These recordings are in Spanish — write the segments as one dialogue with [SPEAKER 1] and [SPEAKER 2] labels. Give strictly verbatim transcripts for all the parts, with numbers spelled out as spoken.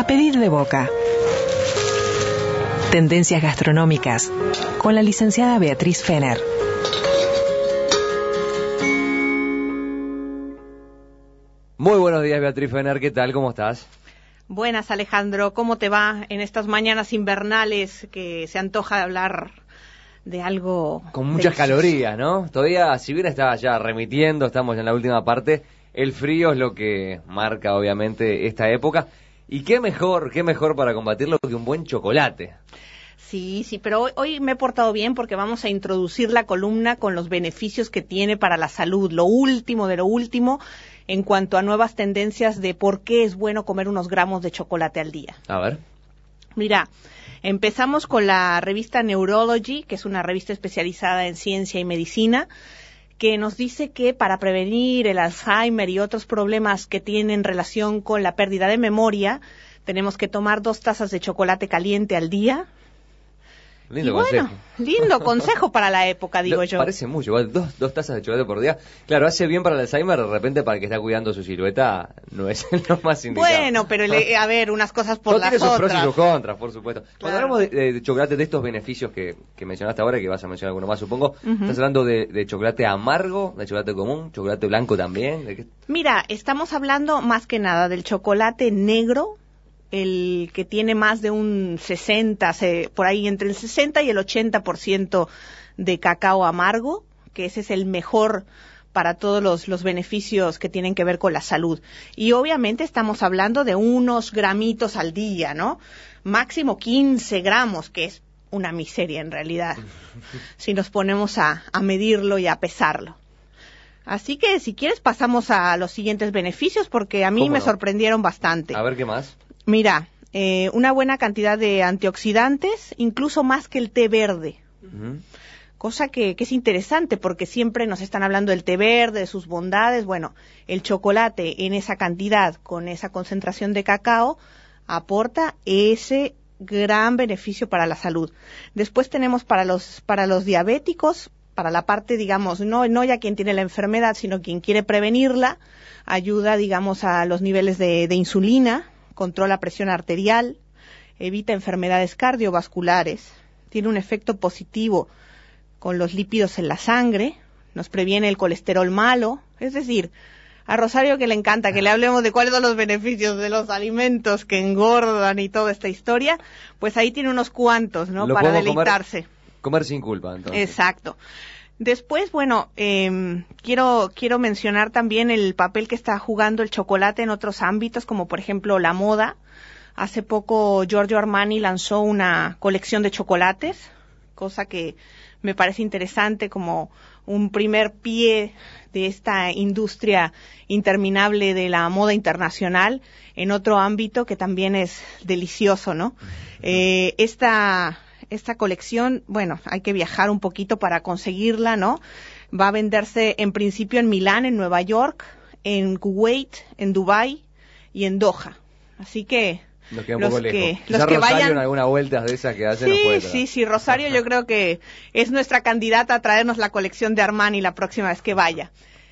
[SPEAKER 1] pedir de boca. Tendencias gastronómicas con la licenciada Beatriz Fener.
[SPEAKER 2] Muy buenos días, Beatriz Fener, ¿qué tal? ¿Cómo estás?
[SPEAKER 3] Buenas, Alejandro, ¿cómo te va en estas mañanas invernales que se antoja hablar de algo
[SPEAKER 2] con muchas
[SPEAKER 3] delicioso?
[SPEAKER 2] Calorías, ¿no? Todavía, si bien está ya remitiendo, estamos en la última parte, el frío es lo que marca obviamente esta época. Y qué mejor, qué mejor para combatirlo que un buen chocolate.
[SPEAKER 3] Sí, sí, pero hoy, hoy me he portado bien porque vamos a introducir la columna con los beneficios que tiene para la salud, lo último de lo último en cuanto a nuevas tendencias de por qué es bueno comer unos gramos de chocolate al día.
[SPEAKER 2] A ver.
[SPEAKER 3] Mira, empezamos con la revista Neurology, que es una revista especializada en ciencia y medicina, que nos dice que para prevenir el Alzheimer y otros problemas que tienen relación con la pérdida de memoria, tenemos que tomar dos tazas de chocolate caliente al día.
[SPEAKER 2] Lindo
[SPEAKER 3] y bueno,
[SPEAKER 2] consejo.
[SPEAKER 3] lindo consejo para la época, digo
[SPEAKER 2] Lo,
[SPEAKER 3] yo.
[SPEAKER 2] Parece mucho, igual, dos, dos tazas de chocolate por día. Claro, hace bien para el Alzheimer, de repente para el que está cuidando su silueta no es lo más indicado.
[SPEAKER 3] Bueno, pero le, a ver, unas cosas por
[SPEAKER 2] no,
[SPEAKER 3] las
[SPEAKER 2] tiene sus
[SPEAKER 3] otras.
[SPEAKER 2] pros y sus contras, por supuesto.
[SPEAKER 3] Claro.
[SPEAKER 2] Cuando hablamos de, de, de chocolate, de estos beneficios que, que mencionaste ahora, que vas a mencionar alguno más, supongo,
[SPEAKER 3] Uh-huh.
[SPEAKER 2] ¿estás hablando de, de chocolate amargo, de chocolate común, chocolate blanco también? ¿De qué?
[SPEAKER 3] Mira, estamos hablando más que nada del chocolate negro, el que tiene más de un sesenta, por ahí entre el sesenta y el ochenta por ciento de cacao amargo, que ese es el mejor para todos los, los beneficios que tienen que ver con la salud. Y obviamente estamos hablando de unos gramitos al día, ¿no? Máximo quince gramos, que es una miseria en realidad, si nos ponemos a, a medirlo y a pesarlo. Así que si quieres pasamos a los siguientes beneficios, porque a mí me
[SPEAKER 2] no?
[SPEAKER 3] sorprendieron bastante.
[SPEAKER 2] A ver, ¿qué más?
[SPEAKER 3] Mira, eh, una buena cantidad de antioxidantes, incluso más que el té verde.
[SPEAKER 2] Uh-huh.
[SPEAKER 3] Cosa que, que es interesante porque siempre nos están hablando del té verde, de sus bondades. Bueno, el chocolate en esa cantidad, con esa concentración de cacao, aporta ese gran beneficio para la salud. Después tenemos para los, para los diabéticos, para la parte, digamos, no, no ya quien tiene la enfermedad, sino quien quiere prevenirla, ayuda, digamos, a los niveles de, de insulina, controla presión arterial, evita enfermedades cardiovasculares, tiene un efecto positivo con los lípidos en la sangre, nos previene el colesterol malo, es decir, a Rosario que le encanta que le hablemos de cuáles son los beneficios de los alimentos que engordan y toda esta historia, pues ahí tiene unos cuantos, ¿no?
[SPEAKER 2] Lo
[SPEAKER 3] Para
[SPEAKER 2] podemos
[SPEAKER 3] deleitarse.
[SPEAKER 2] Comer, comer sin culpa, entonces.
[SPEAKER 3] Exacto. Después, bueno, eh, quiero quiero mencionar también el papel que está jugando el chocolate en otros ámbitos, como por ejemplo la moda. Hace poco Giorgio Armani lanzó una colección de chocolates, cosa que me parece interesante como un primer pie de esta industria interminable de la moda internacional en otro ámbito que también es delicioso, ¿no? Eh, esta... Esta colección, bueno, hay que viajar un poquito para conseguirla, ¿no? Va a venderse en principio en Milán, en Nueva York, en Kuwait, en Dubái y en Doha. Así que
[SPEAKER 2] Nos queda un
[SPEAKER 3] los
[SPEAKER 2] poco
[SPEAKER 3] que,
[SPEAKER 2] lejos.
[SPEAKER 3] los
[SPEAKER 2] Quizá
[SPEAKER 3] que
[SPEAKER 2] Rosario
[SPEAKER 3] vayan...
[SPEAKER 2] en alguna vuelta de esas que hace
[SPEAKER 3] Sí,
[SPEAKER 2] nos puede traer.
[SPEAKER 3] sí, sí, Rosario yo creo que es nuestra candidata a traernos la colección de Armani la próxima vez que vaya.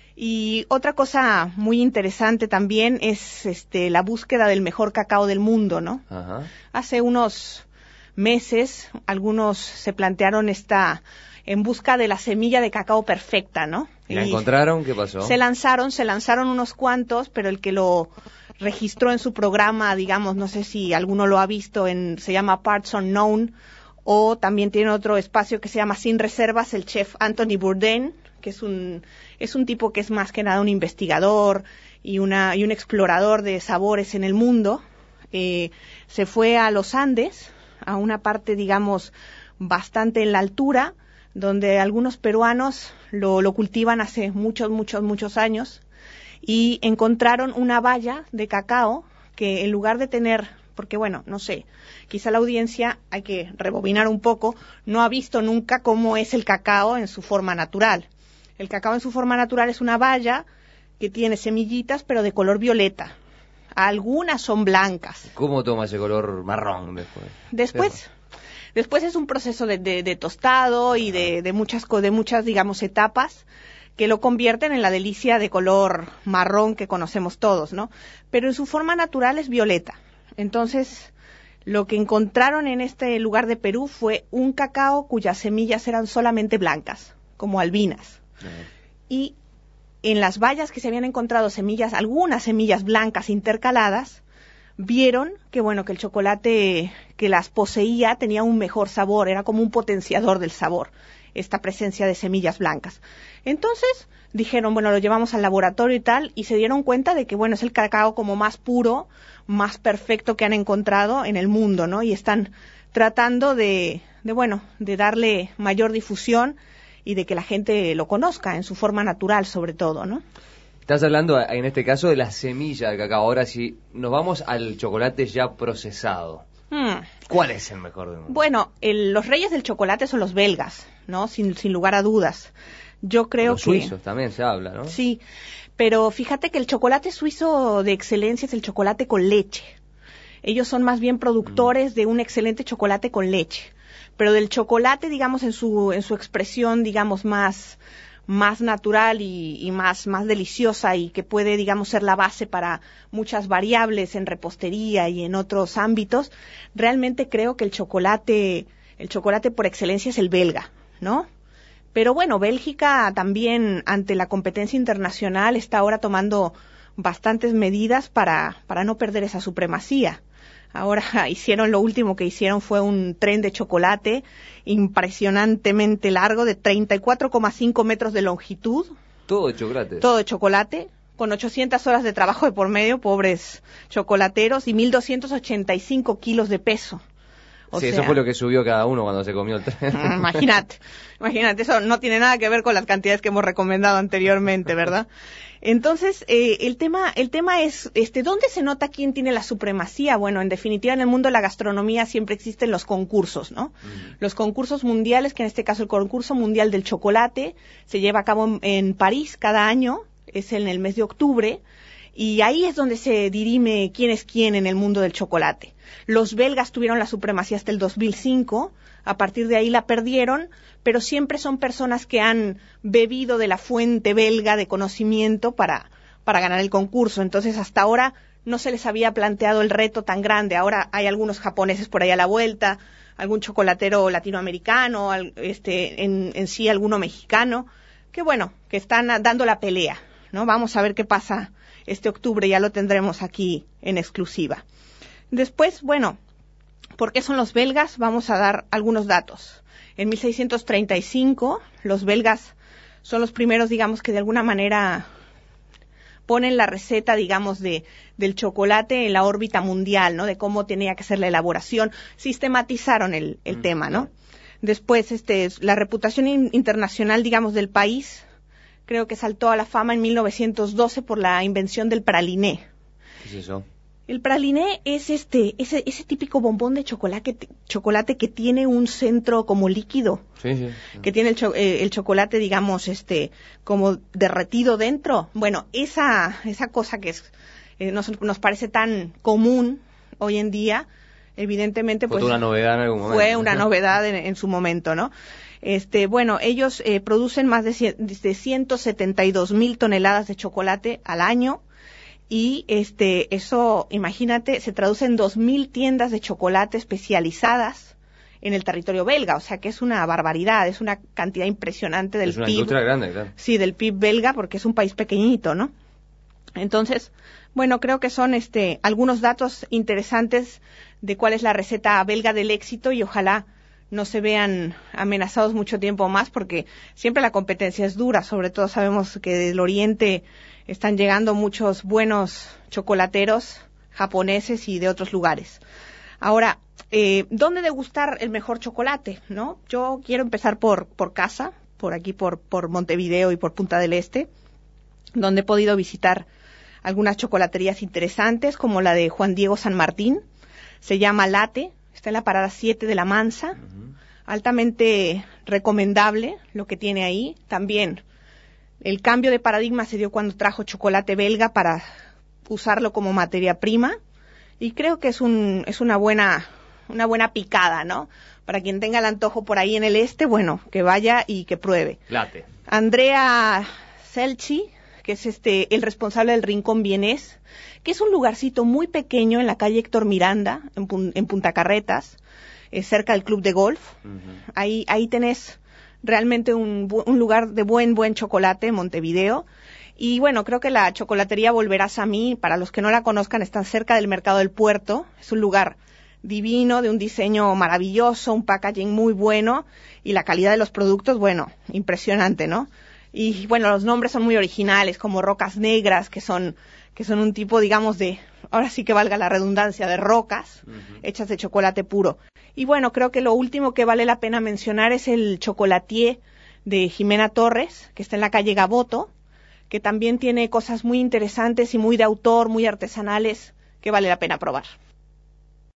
[SPEAKER 3] Y otra cosa muy interesante también es este la búsqueda del mejor cacao del mundo, ¿no?
[SPEAKER 2] Ajá.
[SPEAKER 3] Hace unos meses, algunos se plantearon esta en busca de la semilla de cacao perfecta, ¿no?
[SPEAKER 2] ¿Y la
[SPEAKER 3] Y
[SPEAKER 2] encontraron? ¿Qué pasó?
[SPEAKER 3] Se lanzaron, se lanzaron unos cuantos, pero el que lo registró en su programa, digamos, no sé si alguno lo ha visto, en se llama Parts Unknown, o también tiene otro espacio que se llama Sin Reservas, el chef Anthony Bourdain, que es un es un tipo que es más que nada un investigador y una y un explorador de sabores en el mundo. Eh, se fue a los Andes, a una parte, digamos, bastante en la altura, donde algunos peruanos lo, lo cultivan hace muchos, muchos, muchos años, y encontraron una valla de cacao que en lugar de tener, porque bueno, no sé, quizá la audiencia, hay que rebobinar un poco, no ha visto nunca cómo es el cacao en su forma natural. El cacao en su forma natural es una valla que tiene semillitas, pero de color violeta. Algunas son blancas.
[SPEAKER 2] ¿Cómo toma ese color marrón después?
[SPEAKER 3] Después, después es un proceso de, de, de tostado y de, de muchas, de muchas, digamos, etapas que lo convierten en la delicia de color marrón que conocemos todos, ¿no? Pero en su forma natural es violeta. Entonces, lo que encontraron en este lugar de Perú fue un cacao cuyas semillas eran solamente blancas, como albinas. Uh-huh. Y en las bayas que se habían encontrado semillas, algunas semillas blancas intercaladas, vieron que bueno, que el chocolate que las poseía tenía un mejor sabor, era como un potenciador del sabor, esta presencia de semillas blancas. Entonces dijeron, bueno, lo llevamos al laboratorio y tal, y se dieron cuenta de que bueno, es el cacao como más puro, más perfecto que han encontrado en el mundo, ¿no? Y están tratando de, de bueno, de darle mayor difusión y de que la gente lo conozca en su forma natural, sobre todo, ¿no?
[SPEAKER 2] Estás hablando, en este caso, de la semilla del cacao. Ahora, si nos vamos al chocolate ya procesado, hmm. ¿cuál es el mejor de mundo?
[SPEAKER 3] Bueno, el, los reyes del chocolate son los belgas, ¿no? Sin, sin lugar a dudas. Yo creo
[SPEAKER 2] los
[SPEAKER 3] que...
[SPEAKER 2] Los suizos también se habla, ¿no?
[SPEAKER 3] Sí, pero fíjate que el chocolate suizo de excelencia es el chocolate con leche. Ellos son más bien productores mm. de un excelente chocolate con leche. Pero del chocolate, digamos, en su en su expresión, digamos, más más natural y, y más más deliciosa y que puede, digamos, ser la base para muchas variables en repostería y en otros ámbitos, realmente creo que el chocolate el chocolate por excelencia es el belga, ¿no? Pero bueno, Bélgica también, ante la competencia internacional, está ahora tomando bastantes medidas para para no perder esa supremacía. Ahora hicieron, lo último que hicieron fue un tren de chocolate impresionantemente largo de treinta y cuatro coma cinco metros de longitud.
[SPEAKER 2] Todo de chocolate.
[SPEAKER 3] Todo de chocolate, con ochocientas horas de trabajo de por medio, pobres chocolateros, y mil doscientos ochenta y cinco kilos de peso.
[SPEAKER 2] O sí, sea, eso fue lo que subió cada uno cuando se comió el tren.
[SPEAKER 3] Imagínate, imagínate, eso no tiene nada que ver con las cantidades que hemos recomendado anteriormente, ¿verdad? Entonces, eh, el tema, el tema es, este, ¿dónde se nota quién tiene la supremacía? Bueno, en definitiva, en el mundo de la gastronomía siempre existen los concursos, ¿no? Uh-huh. Los concursos mundiales, que en este caso el concurso mundial del chocolate, se lleva a cabo en, en París cada año, es en el mes de octubre, y ahí es donde se dirime quién es quién en el mundo del chocolate. Los belgas tuvieron la supremacía hasta el dos mil cinco, a partir de ahí la perdieron, pero siempre son personas que han bebido de la fuente belga de conocimiento para, para ganar el concurso. Entonces, hasta ahora no se les había planteado el reto tan grande. Ahora hay algunos japoneses por ahí a la vuelta, algún chocolatero latinoamericano, este, en, en sí alguno mexicano, que bueno, que están dando la pelea, ¿no? Vamos a ver qué pasa este octubre, ya lo tendremos aquí en exclusiva. Después, bueno, ¿por qué son los belgas? Vamos a dar algunos datos. En mil seiscientos treinta y cinco, los belgas son los primeros, digamos, que de alguna manera ponen la receta, digamos, de del chocolate en la órbita mundial, ¿no? De cómo tenía que ser la elaboración. Sistematizaron el, el mm, tema, ¿no? Después, este, la reputación in, internacional, digamos, del país, creo que saltó a la fama en mil novecientos doce por la invención del praliné.
[SPEAKER 2] ¿Qué es eso?
[SPEAKER 3] El praliné es este, ese, ese típico bombón de chocolate, chocolate que tiene un centro como líquido,
[SPEAKER 2] sí, sí.
[SPEAKER 3] que tiene el, cho, eh, el chocolate, digamos, este, como derretido dentro. Bueno, esa, esa cosa que es, eh, nos, nos parece tan común hoy en día, evidentemente,
[SPEAKER 2] fue
[SPEAKER 3] pues,
[SPEAKER 2] una novedad en algún momento.
[SPEAKER 3] Fue una novedad en, en su momento, ¿no? Este, bueno, ellos eh, producen más de, de ciento setenta y dos mil toneladas de chocolate al año. Y este, eso, imagínate, se traduce en dos mil tiendas de chocolate especializadas en el territorio belga, o sea que es una barbaridad, es una cantidad impresionante del
[SPEAKER 2] P I B.
[SPEAKER 3] Es una
[SPEAKER 2] industria grande, claro.
[SPEAKER 3] Sí, del P I B belga, porque es un país pequeñito, ¿no? Entonces, bueno, creo que son este algunos datos interesantes de cuál es la receta belga del éxito y ojalá no se vean amenazados mucho tiempo más, porque siempre la competencia es dura, sobre todo sabemos que del oriente están llegando muchos buenos chocolateros japoneses y de otros lugares. Ahora, eh, ¿dónde degustar el mejor chocolate, no? Yo quiero empezar por por casa, por aquí, por por Montevideo y por Punta del Este, donde he podido visitar algunas chocolaterías interesantes, como la de Juan Diego San Martín. Se llama Late, está en la parada siete de La Mansa. Uh-huh. Altamente recomendable lo que tiene ahí. También el cambio de paradigma se dio cuando trajo chocolate belga para usarlo como materia prima, y creo que es un es una buena una buena picada, ¿no? Para quien tenga el antojo por ahí en el este, bueno, que vaya y que pruebe.
[SPEAKER 2] Late.
[SPEAKER 3] Andrea Celci, que es este el responsable del Rincón Vienés, que es un lugarcito muy pequeño en la calle Héctor Miranda, en, Pun- en Punta Carretas, eh, cerca del club de golf. Uh-huh. Ahí, ahí tenés realmente un, un lugar de buen, buen chocolate en Montevideo. Y bueno, creo que la chocolatería Volverás a mí, para los que no la conozcan, está cerca del Mercado del Puerto. Es un lugar divino, de un diseño maravilloso, un packaging muy bueno y la calidad de los productos, bueno, impresionante, ¿no? Y bueno, los nombres son muy originales, como Rocas Negras, que son que son un tipo, digamos, de, ahora sí que valga la redundancia, de rocas uh-huh. hechas de chocolate puro. Y bueno, creo que lo último que vale la pena mencionar es el chocolatier de Jimena Torres, que está en la calle Gaboto, que también tiene cosas muy interesantes y muy de autor, muy artesanales, que vale la pena probar.